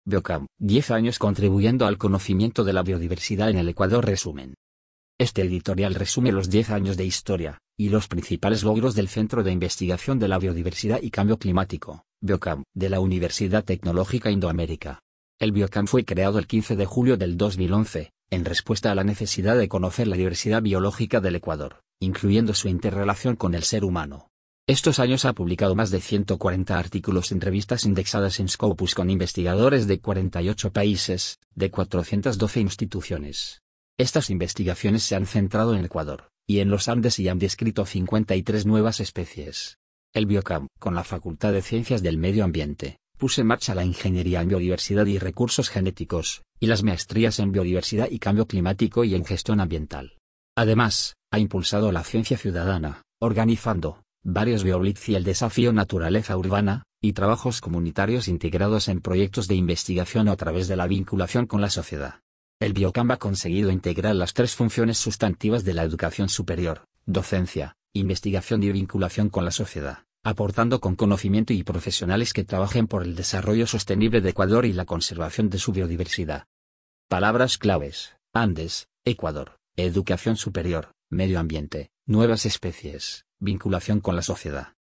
Biocam, 10 años contribuyendo al conocimiento de la biodiversidad en el Ecuador. Resumen. Este editorial resume los 10 años de historia y los principales logros del Centro de Investigación de la Biodiversidad y Cambio Climático, Biocam, de la Universidad Tecnológica Indoamérica. El Biocam fue creado el 15 de julio del 2011, en respuesta a la necesidad de conocer la diversidad biológica del Ecuador, incluyendo su interrelación con el ser humano. Estos años ha publicado más de 140 artículos en revistas indexadas en Scopus con investigadores de 48 países, de 412 instituciones. Estas investigaciones se han centrado en Ecuador y en los Andes y han descrito 53 nuevas especies. El Biocam, con la Facultad de Ciencias del Medio Ambiente, puso en marcha la ingeniería en biodiversidad y recursos genéticos, y las maestrías en biodiversidad y cambio climático y en gestión ambiental. Además, ha impulsado la ciencia ciudadana, organizando varios BioBlitz y el desafío Naturaleza Urbana, y trabajos comunitarios integrados en proyectos de investigación a través de la vinculación con la sociedad. El Biocam ha conseguido integrar las 3 funciones sustantivas de la educación superior: docencia, investigación y vinculación con la sociedad, aportando con conocimiento y profesionales que trabajen por el desarrollo sostenible de Ecuador y la conservación de su biodiversidad. Palabras claves: Andes, Ecuador, educación superior, medio ambiente, nuevas especies, vinculación con la sociedad.